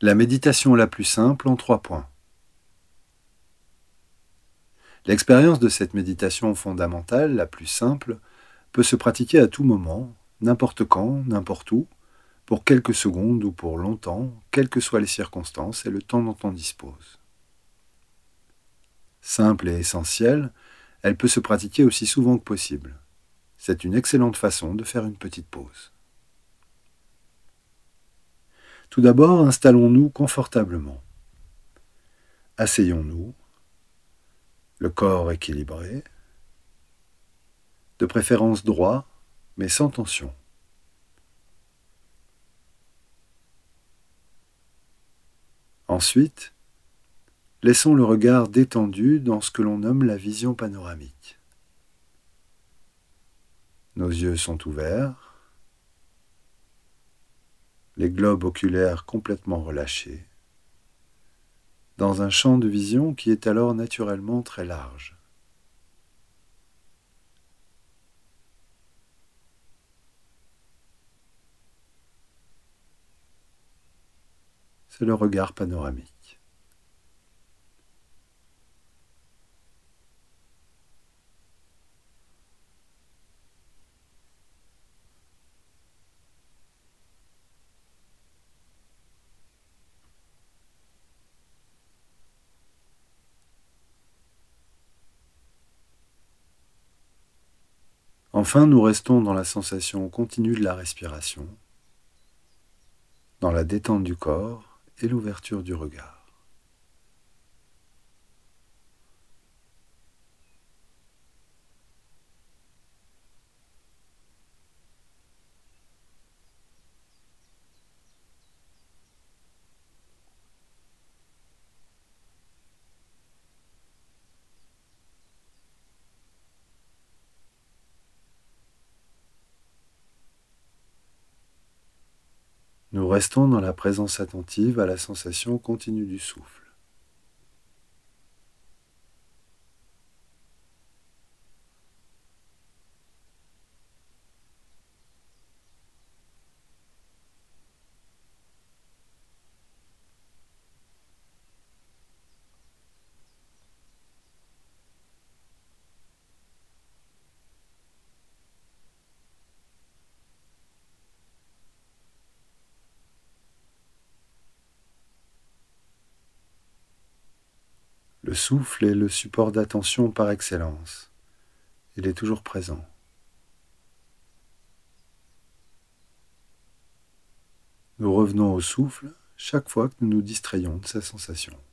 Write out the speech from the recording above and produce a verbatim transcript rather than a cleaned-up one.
La méditation la plus simple en trois points. L'expérience de cette méditation fondamentale, la plus simple, peut se pratiquer à tout moment, n'importe quand, n'importe où, pour quelques secondes ou pour longtemps, quelles que soient les circonstances et le temps dont on dispose. Simple et essentielle, elle peut se pratiquer aussi souvent que possible. C'est une excellente façon de faire une petite pause. Tout d'abord, installons-nous confortablement. Asseyons-nous, le corps équilibré, de préférence droit, mais sans tension. Ensuite, laissons le regard détendu dans ce que l'on nomme la vision panoramique. Nos yeux sont ouverts, les globes oculaires complètement relâchés, dans un champ de vision qui est alors naturellement très large. C'est le regard panoramique. Enfin, nous restons dans la sensation continue de la respiration, dans la détente du corps et l'ouverture du regard. Nous restons dans la présence attentive à la sensation continue du souffle. Le souffle est le support d'attention par excellence. Il est toujours présent. Nous revenons au souffle chaque fois que nous nous distrayons de sa sensation.